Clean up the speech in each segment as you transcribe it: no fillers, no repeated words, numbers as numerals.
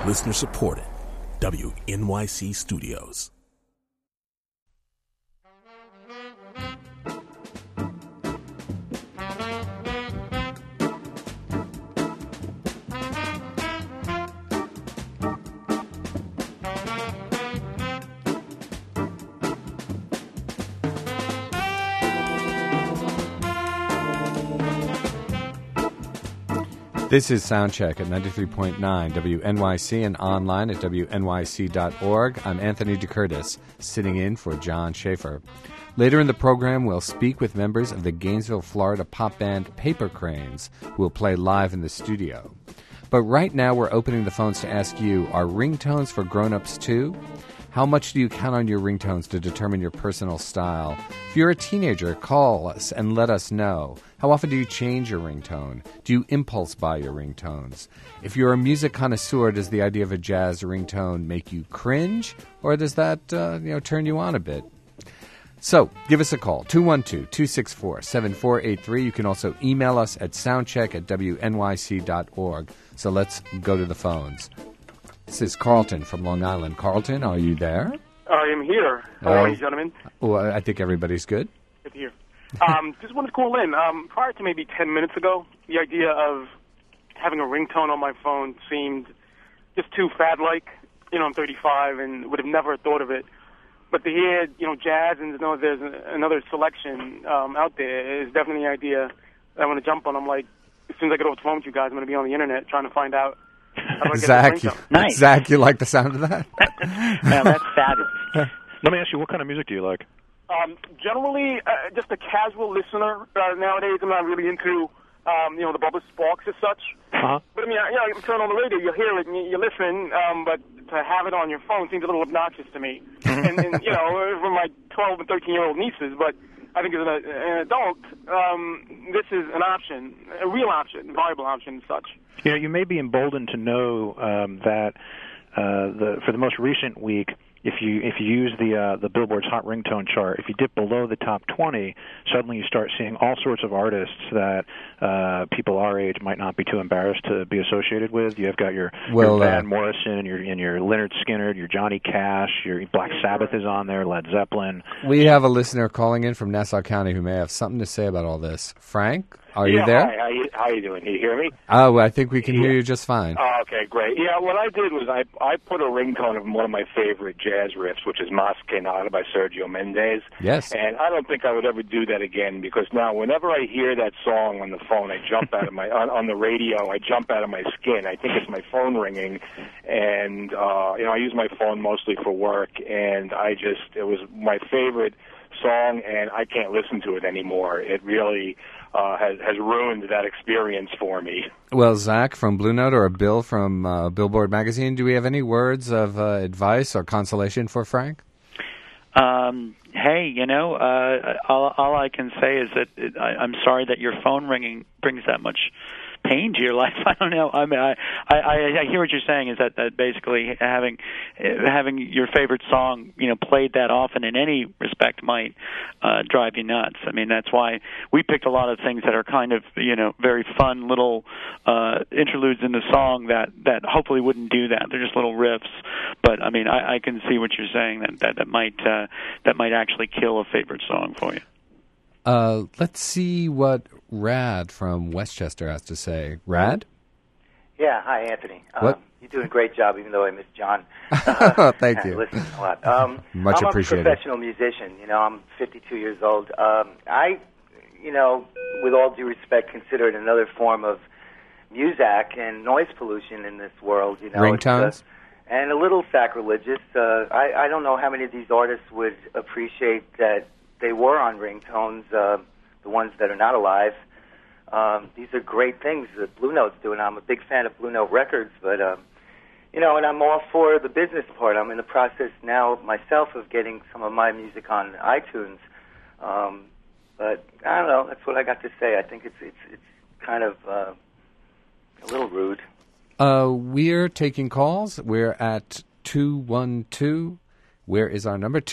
Listener supported. WNYC Studios. This is Soundcheck at 93.9 WNYC and online at WNYC.org. I'm Anthony DeCurtis, sitting in for John Schaefer. Later in the program, we'll speak with members of the Gainesville, Florida pop band Paper Cranes, who will play live in the studio. But right now, we're opening the phones to ask you, are ringtones for grown-ups too? How much do you count on your ringtones to determine your personal style? If you're a teenager, call us and let us know. How often do you change your ringtone? Do you impulse buy your ringtones? If you're a music connoisseur, does the idea of a jazz ringtone make you cringe? Or does that turn you on a bit? So, give us a call, 212-264-7483. You can also email us at soundcheck@wnyc.org. So let's go to the phones. This is Carlton from Long Island. Carlton, are you there? I am here. How are you, gentlemen? Well, I think everybody's good. Good to hear. Just wanted to call in. Prior to maybe 10 minutes ago, the idea of having a ringtone on my phone seemed just too fad-like. I'm 35 and would have never thought of it. But to hear, jazz and to know there's another selection out there is definitely an idea that I want to jump on. I'm like, as soon as I get off the phone with you guys, I'm going to be on the internet trying to find out. Zach, nice. Zach, you like the sound of that? Now, that's fabulous. Let me ask you, what kind of music do you like? Generally, just a casual listener. Nowadays, I'm not really into, the Bubba Sparks as such. Uh-huh. But I mean, you turn on the radio, you hear it, and you listen. But to have it on your phone seems a little obnoxious to me. and for my 12 and 13-year-old nieces. But I think as an adult, this is an option, a real option, a viable option, and such. You may be emboldened to know that for the most recent week, if you use the Billboard's Hot Ringtone chart, if you dip below the top 20, suddenly you start seeing all sorts of artists that people our age might not be too embarrassed to be associated with. You've got your Van Morrison and your Lynyrd Skynyrd, your Johnny Cash, your Black Sabbath is on there, Led Zeppelin. We have a listener calling in from Nassau County who may have something to say about all this. Frank, are you there? Hi, how you doing? Can you hear me? Oh, I think we can hear you just fine. Oh, okay, great. Yeah, what I did was I put a ringtone of one of my favorite jazz riffs, which is Mas Que Nada by Sergio Mendes. Yes. And I don't think I would ever do that again because now whenever I hear that song on the phone, I jump out of my on the radio, I jump out of my skin. I think it's my phone ringing, and I use my phone mostly for work, and it was my favorite song, and I can't listen to it anymore. It really has ruined that experience for me. Well, Zach from Blue Note or Bill from Billboard Magazine, do we have any words of advice or consolation for Frank? Hey, all I can say is that I'm sorry that your phone ringing brings that much pain to your life. I don't know. I mean, I hear what you're saying is that basically having your favorite song, played that often in any respect might drive you nuts. I mean, that's why we picked a lot of things that are kind of, very fun little interludes in the song that hopefully wouldn't do that. They're just little riffs. But I mean, I can see what you're saying that might actually kill a favorite song for you. Let's see what Rad from Westchester has to say. Rad? Yeah, hi, Anthony. What? You're doing a great job, even though I miss John. Thank you. I listen a lot. Much appreciated. I'm a professional musician. I'm 52 years old. I, with all due respect, consider it another form of music and noise pollution in this world. Ringtones? And a little sacrilegious. I don't know how many of these artists would appreciate that they were on ringtones, the ones that are not alive. These are great things that Blue Note's doing. I'm a big fan of Blue Note Records, but, and I'm all for the business part. I'm in the process now myself of getting some of my music on iTunes. But I don't know. That's what I got to say. I think it's kind of a little rude. We're taking calls. We're at 212. Where is our number?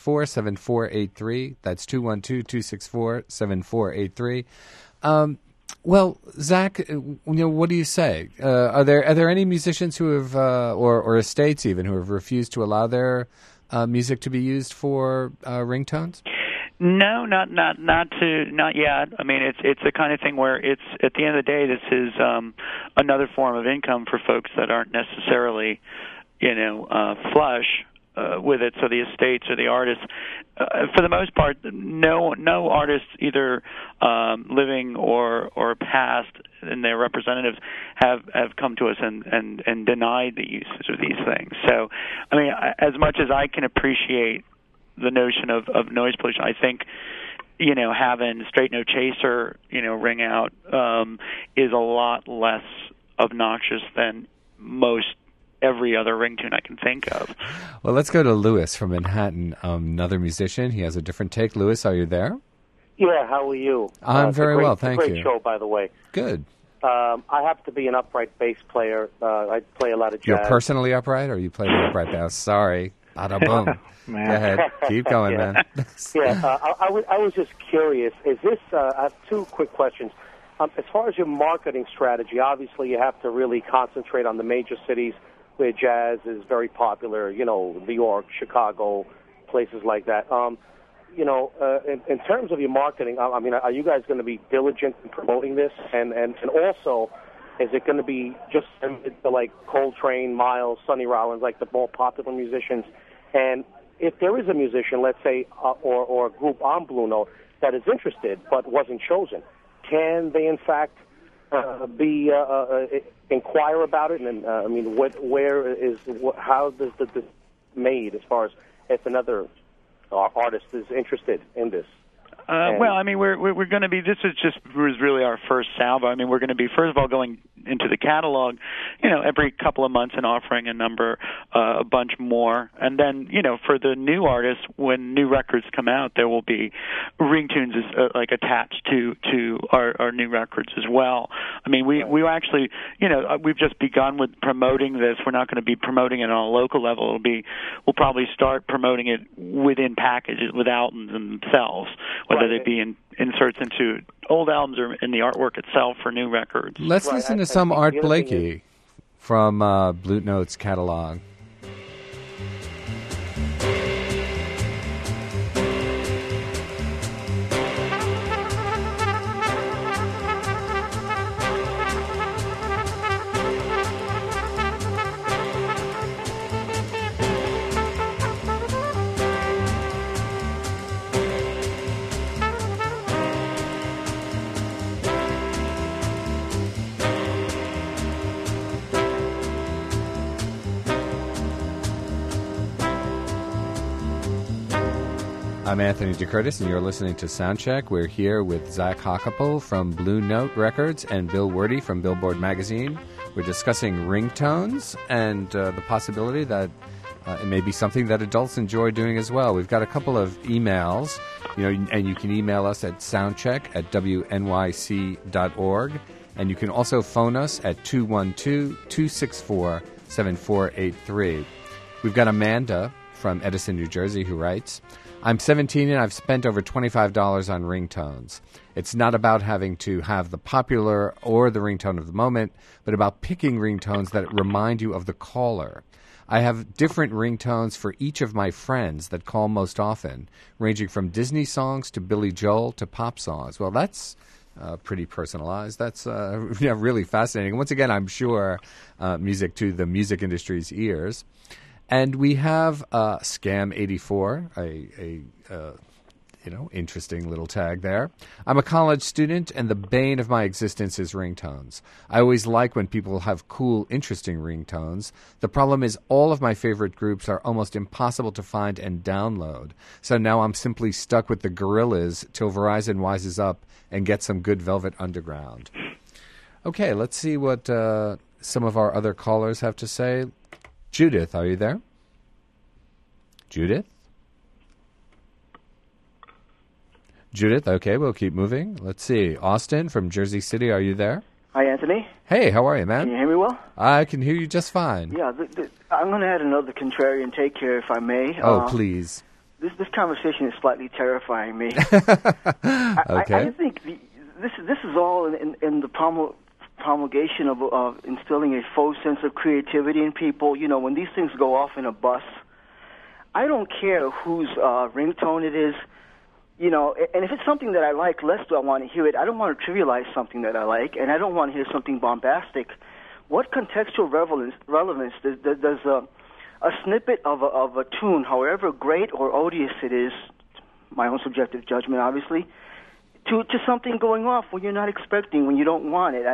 212-264-7483. That's 212-264-7483. Well, Zach, what do you say? Are there any musicians who have, or estates even, who have refused to allow their music to be used for ringtones? No, not yet. I mean, it's the kind of thing where it's at the end of the day, this is another form of income for folks that aren't necessarily, flush with it. So the estates or the artists, for the most part, no artists, either living or past, and their representatives have come to us and denied the usage of these things. So, I mean, as much as I can appreciate the notion of noise pollution, I think, having Straight No Chaser, ring out is a lot less obnoxious than most every other ringtone I can think of. Well, let's go to Lewis from Manhattan, another musician. He has a different take. Lewis, are you there? Yeah, how are you? I'm very well, thank you. Great show, by the way. Good. I happen to be an upright bass player. I play a lot of jazz. You're personally upright, or you play the upright bass? Sorry. Bada boom. Go ahead. Keep going, man. I was just curious. Is this? I have two quick questions. As far as your marketing strategy, obviously you have to really concentrate on the major cities where jazz is very popular. New York, Chicago, places like that. In terms of your marketing, I mean, are you guys going to be diligent in promoting this? And also, is it going to be just like Coltrane, Miles, Sonny Rollins, like the more popular musicians? And if there is a musician, let's say, or a group on Blue Note that is interested but wasn't chosen, can they in fact inquire about it? And I mean, how does this made as far as if another artist is interested in this? Well, I mean, we're going to be. This was really our first salvo. I mean, we're going to be first of all going into the catalog, every couple of months and offering a bunch more, and then for the new artists, when new records come out, there will be ringtunes like attached to our new records as well. I mean, we actually we've just begun with promoting this. We're not going to be promoting it on a local level. We'll probably start promoting it within packages with albums themselves, whether they be inserts into old albums or in the artwork itself for new records. Let's listen to some Art Blakey from Blue Note's catalog. I'm Anthony DeCurtis, and you're listening to Soundcheck. We're here with Zach Hackapel from Blue Note Records and Bill Werde from Billboard Magazine. We're discussing ringtones and the possibility that it may be something that adults enjoy doing as well. We've got a couple of emails, and you can email us at soundcheck@wnyc.org, and you can also phone us at 212-264-7483. We've got Amanda from Edison, New Jersey, who writes, I'm 17 and I've spent over $25 on ringtones. It's not about having to have the popular or the ringtone of the moment, but about picking ringtones that remind you of the caller. I have different ringtones for each of my friends that call most often, ranging from Disney songs to Billy Joel to pop songs. Well, that's pretty personalized. That's really fascinating. Once again, I'm sure music to the music industry's ears. And we have Scam84, a interesting little tag there. I'm a college student, and the bane of my existence is ringtones. I always like when people have cool, interesting ringtones. The problem is all of my favorite groups are almost impossible to find and download. So now I'm simply stuck with the Gorillaz till Verizon wises up and gets some good Velvet Underground. Okay, let's see what some of our other callers have to say. Judith, are you there? Judith? Judith, okay, we'll keep moving. Let's see. Austin from Jersey City, are you there? Hi, Anthony. Hey, how are you, man? Can you hear me well? I can hear you just fine. Yeah, I'm going to add another contrarian take here, if I may. Oh, please. This conversation is slightly terrifying me. Okay. I think this is all in the promulgation of instilling a faux sense of creativity in people. You know, when these things go off in a bus, I don't care whose ringtone it is. You know, and if it's something that I like, less do I want to hear it. I don't want to trivialize something that I like, and I don't want to hear something bombastic. What contextual relevance does a snippet of a tune, however great or odious it is, my own subjective judgment, obviously, to something going off when you're not expecting, when you don't want it?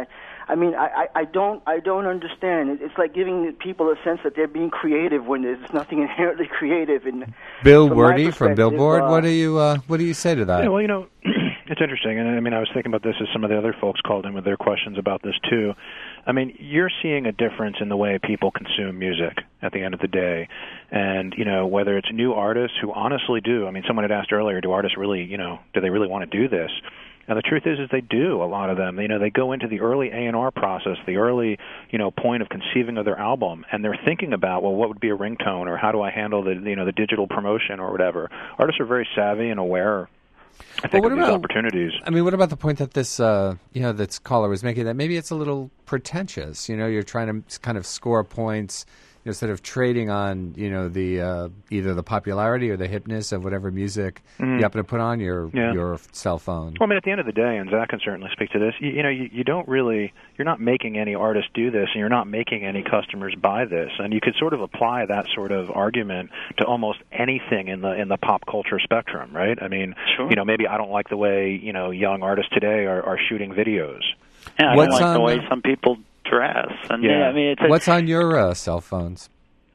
I don't understand. It's like giving people a sense that they're being creative when there's nothing inherently creative. And Bill Werde from Billboard, what do you say to that? Yeah, well, you know, it's interesting, and I mean, I was thinking about this as some of the other folks called in with their questions about this too. I mean, you're seeing a difference in the way people consume music at the end of the day, and you know, whether it's new artists who honestly do. I mean, someone had asked earlier, do artists really, you know, do they really want to do this? And the truth is they do. A lot of them, you know, they go into the early A&R process, the early, you know, point of conceiving of their album, and they're thinking about, well, what would be a ringtone, or how do I handle the, you know, the digital promotion or whatever. Artists are very savvy and aware, I think, of these opportunities. I mean, what about the point that this, you know, this caller was making, that maybe it's a little pretentious? You know, you're trying to kind of score points, you know, instead of trading on, you know, the either the popularity or the hipness of whatever music you happen to put on your cell phone. Well, I mean, at the end of the day, and Zach can certainly speak to this, you know, you don't really, you're not making any artists do this, and you're not making any customers buy this, and you could sort of apply that sort of argument to almost anything in the pop culture spectrum, right? I mean, you know, maybe I don't like the way, you know, young artists today are shooting videos. Yeah, I don't like the way some people dress. And I mean, what's on your cell phones?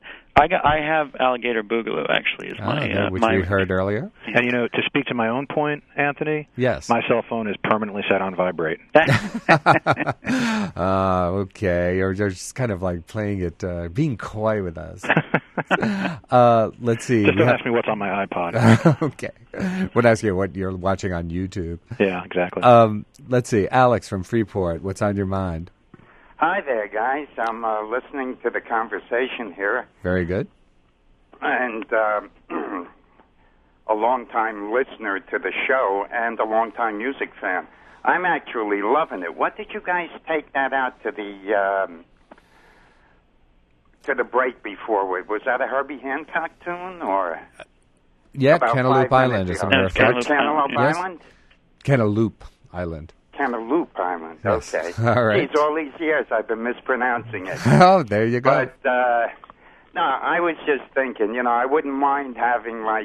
I have Alligator Boogaloo, actually, is which we heard earlier. And, you know, to speak to my own point, Anthony, yes, my cell phone is permanently set on vibrate. Okay, you're just kind of like playing it, being coy with us. Let's see. Just don't ask me what's on my iPod. Okay. We'll ask you what you're watching on YouTube. Yeah, exactly. Let's see. Alex from Freeport, what's on your mind? Hi there, guys. I'm listening to the conversation here. Very good. And a long-time listener to the show and a long-time music fan. I'm actually loving it. What did you guys take that out to the break before with? Was that a Herbie Hancock tune or? Yeah, Cantaloupe Island, as a matter of fact. Cantaloupe Island? Cantaloupe Island. Cantaloupe Island. Yes. Okay. All right. Geez, all these years I've been mispronouncing it. Oh, there you go. But no, I was just thinking, you know, I wouldn't mind having like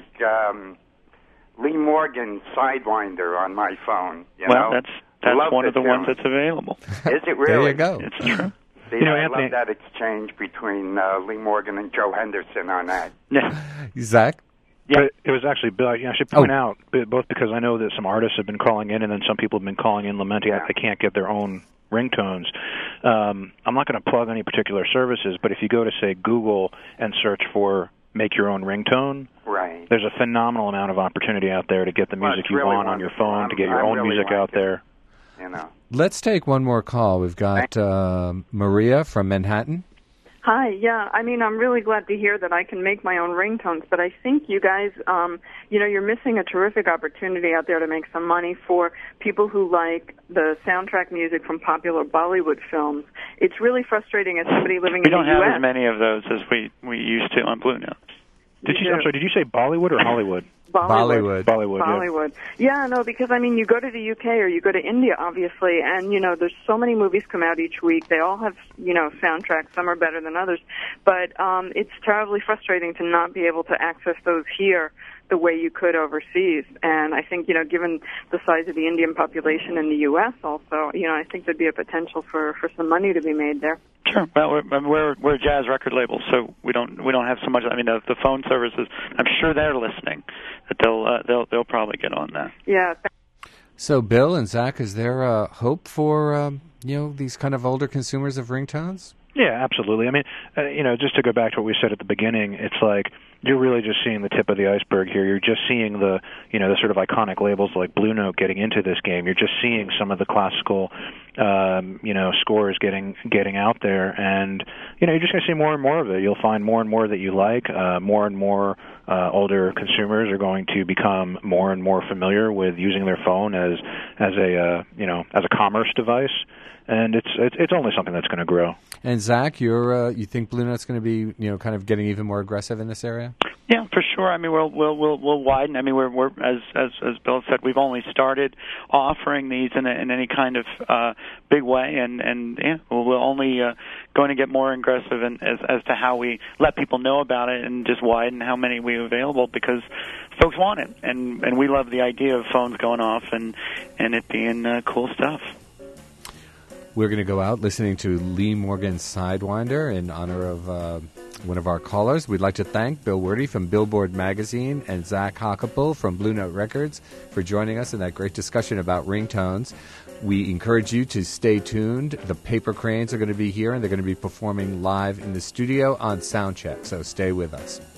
Lee Morgan Sidewinder on my phone. You know? That's one of the ones that's available. Is it really? There you go. It's true. See, You know, I Anthony, love that exchange between Lee Morgan and Joe Henderson on that. Yeah. Zach? Yeah, it was actually Bill. I should point out, both because I know that some artists have been calling in, and then some people have been calling in lamenting that they can't get their own ringtones. I'm not going to plug any particular services, but if you go to, say, Google and search for make your own ringtone, right, there's a phenomenal amount of opportunity out there to get the music you really want on your phone, to get your own really music out there. You know. Let's take one more call. We've got Maria from Manhattan. Hi, yeah. I mean, I'm really glad to hear that I can make my own ringtones, but I think you guys, you know, you're missing a terrific opportunity out there to make some money for people who like the soundtrack music from popular Bollywood films. It's really frustrating as somebody living in the U.S. We don't have as many of those as we used to on Blue Note. I'm sorry, did you say Bollywood or Hollywood? Bollywood. Yeah, no, because, I mean, you go to the UK or you go to India, obviously, and, you know, there's so many movies come out each week. They all have, you know, soundtracks. Some are better than others. But it's terribly frustrating to not be able to access those here the way you could overseas. And I think, you know, given the size of the Indian population in the U.S. also, you know, I think there'd be a potential for some money to be made there. Sure. Well, we're a jazz record label, so we don't have so much. I mean, the phone services. I'm sure they're listening. That they'll probably get on that. Yeah. So, Bill and Zach, is there a hope for you know, these kind of older consumers of ringtones? Yeah, absolutely. I mean, you know, just to go back to what we said at the beginning, it's like you're really just seeing the tip of the iceberg here. You're just seeing the sort of iconic labels like Blue Note getting into this game. You're just seeing some of the classical scores getting out there, and you're just going to see more and more of it. You'll find more and more that you like. More and more older consumers are going to become more and more familiar with using their phone as a commerce device, and it's only something that's going to grow. And Zach, you think Blue Note's going to be kind of getting even more aggressive in this area? Yeah, for sure. I mean, we'll widen. I mean, we're as Bill said, we've only started offering these in any kind of big way, and we're only going to get more aggressive as to how we let people know about it and just widen how many we have available, because folks want it, and we love the idea of phones going off and it being cool stuff. We're going to go out listening to Lee Morgan's Sidewinder in honor of one of our callers. We'd like to thank Bill Werde from Billboard Magazine and Zach Hackapel from Blue Note Records for joining us in that great discussion about ringtones. We encourage you to stay tuned. The Paper Cranes are going to be here, and they're going to be performing live in the studio on Soundcheck, so stay with us.